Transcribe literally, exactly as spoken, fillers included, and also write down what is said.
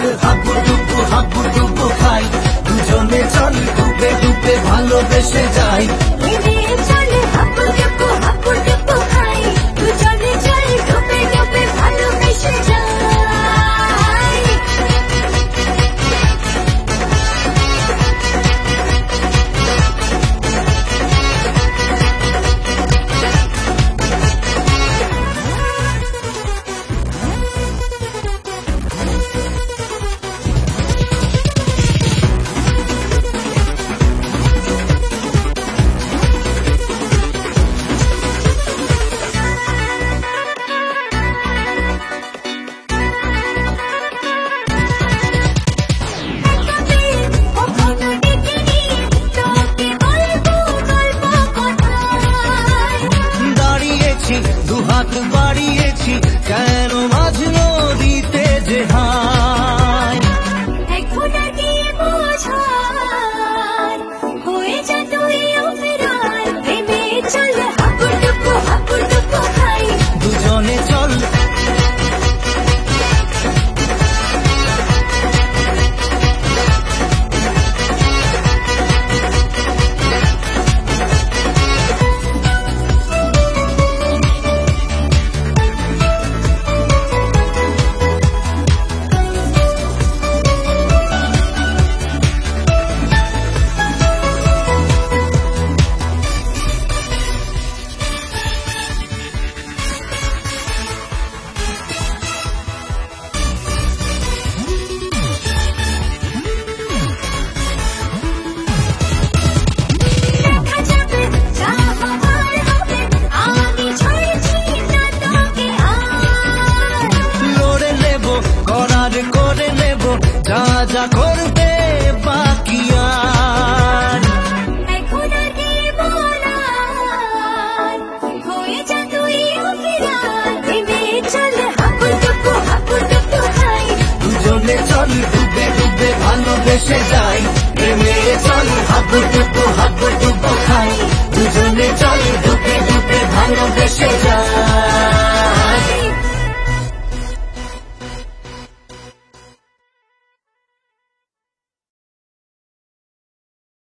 চল হাবুডুবু হাবুডুবু খাই, দুজনে চল ডুবে ডুবে ভালোবেসে যাই। চল হাবুডুবু হাবুডুবু খাই, দুজনে চল ডুবে ডুবে ভালোবেসে যাই। দুহাত বাড়িয়েছি কেন মাঝ নদীতে যে হাই, হয়ে যা তুই অফেরার প্রেমে চল হাবুডুবু হাবুডুবু খাই, দুজনে চল করে নেব যা যা করবে বাকি আর, এখন দেব না হয়ে যা তুই অফেরার প্রেমে চল হাবুডুবু হাবুডুবু খাই, দুজনে চল ডুবে ডুবে ভালোবেসে যাই। প্রেমে চল হাবুডুবু হাবুডুবু